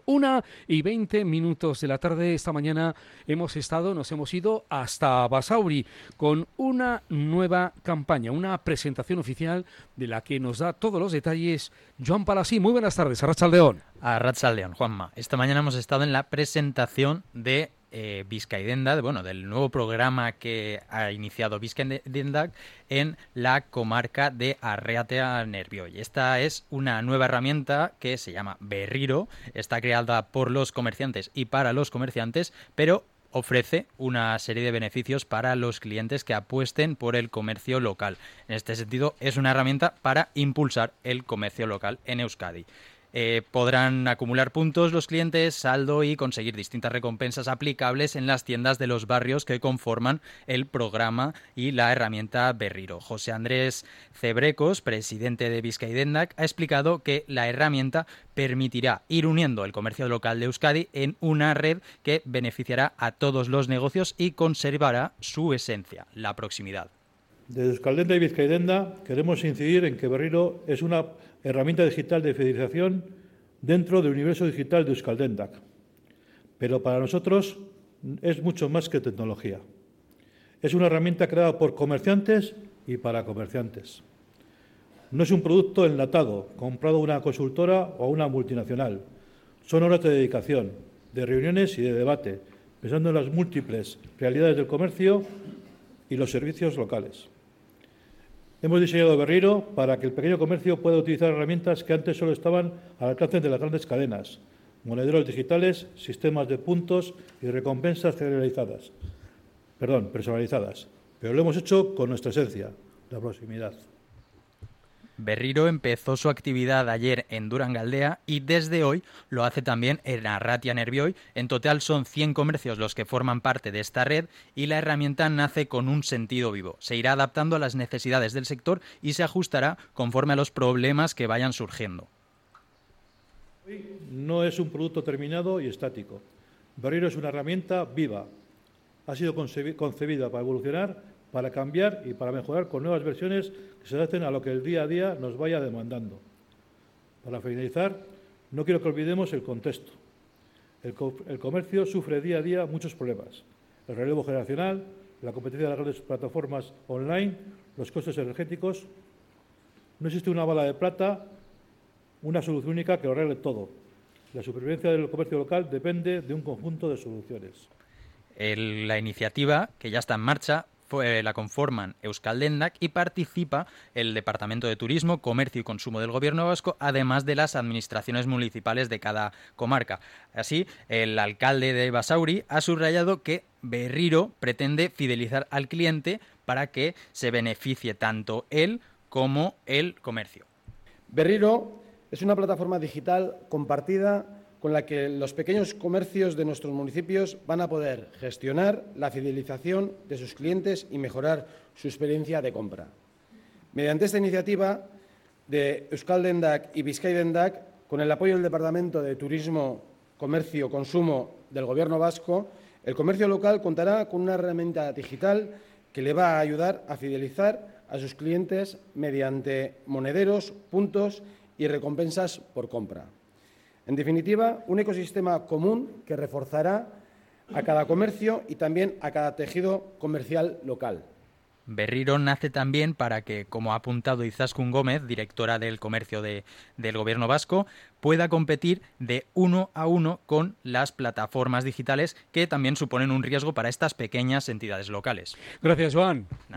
1:20 de la tarde. Esta mañana nos hemos ido hasta Basauri con una nueva campaña, una presentación oficial de la que nos da todos los detalles Joan Palasí. Muy buenas tardes, Arratsaldeon. Arratsaldeon, Juanma. Esta mañana hemos estado en la presentación de Bizkaidendak, del nuevo programa que ha iniciado Bizkaidendak en la comarca de Arratia-Nerbioi. Esta es una nueva herramienta que se llama Berriro, está creada por los comerciantes y para los comerciantes, pero ofrece una serie de beneficios para los clientes que apuesten por el comercio local. En este sentido, es una herramienta para impulsar el comercio local en Euskadi. Podrán acumular puntos los clientes, saldo y conseguir distintas recompensas aplicables en las tiendas de los barrios que conforman el programa y la herramienta Berriro. José Andrés Cebrecos, presidente de Bizkaidendak, ha explicado que la herramienta permitirá ir uniendo el comercio local de Euskadi en una red que beneficiará a todos los negocios y conservará su esencia, la proximidad. Desde Euskaldendak y Bizkaidendak queremos incidir en que Berriro es una herramienta digital de fidelización dentro del universo digital de Euskaldendak. Pero para nosotros es mucho más que tecnología. Es una herramienta creada por comerciantes y para comerciantes. No es un producto enlatado, comprado a una consultora o a una multinacional. Son horas de dedicación, de reuniones y de debate, pensando en las múltiples realidades del comercio y los servicios locales. Hemos diseñado Berriro para que el pequeño comercio pueda utilizar herramientas que antes solo estaban al alcance de las grandes cadenas, monederos digitales, sistemas de puntos y recompensas personalizadas. Pero lo hemos hecho con nuestra esencia, la proximidad. Berriro empezó su actividad ayer en Durangaldea y desde hoy lo hace también en Arratia-Nerbioi. En total son 100 comercios los que forman parte de esta red y la herramienta nace con un sentido vivo. Se irá adaptando a las necesidades del sector y se ajustará conforme a los problemas que vayan surgiendo. No es un producto terminado y estático. Berriro es una herramienta viva. Ha sido concebida para evolucionar, para cambiar y para mejorar con nuevas versiones que se adapten a lo que el día a día nos vaya demandando. Para finalizar, no quiero que olvidemos el contexto. El comercio sufre día a día muchos problemas. El relevo generacional, la competencia de las grandes plataformas online, los costes energéticos. No existe una bala de plata, una solución única que lo arregle todo. La supervivencia del comercio local depende de un conjunto de soluciones. La iniciativa, que ya está en marcha, la conforman Euskaldendak y participa el Departamento de Turismo, Comercio y Consumo del Gobierno Vasco, además de las administraciones municipales de cada comarca. Así, el alcalde de Basauri ha subrayado que Berriro pretende fidelizar al cliente para que se beneficie tanto él como el comercio. Berriro es una plataforma digital compartida con la que los pequeños comercios de nuestros municipios van a poder gestionar la fidelización de sus clientes y mejorar su experiencia de compra. Mediante esta iniciativa de Euskaldendak y Bizkaidendak, con el apoyo del Departamento de Turismo, Comercio y Consumo del Gobierno vasco, el comercio local contará con una herramienta digital que le va a ayudar a fidelizar a sus clientes mediante monederos, puntos y recompensas por compra. En definitiva, un ecosistema común que reforzará a cada comercio y también a cada tejido comercial local. Berriro nace también para que, como ha apuntado Izaskun Gómez, directora del comercio del Gobierno vasco, pueda competir de uno a uno con las plataformas digitales que también suponen un riesgo para estas pequeñas entidades locales. Gracias, Joan.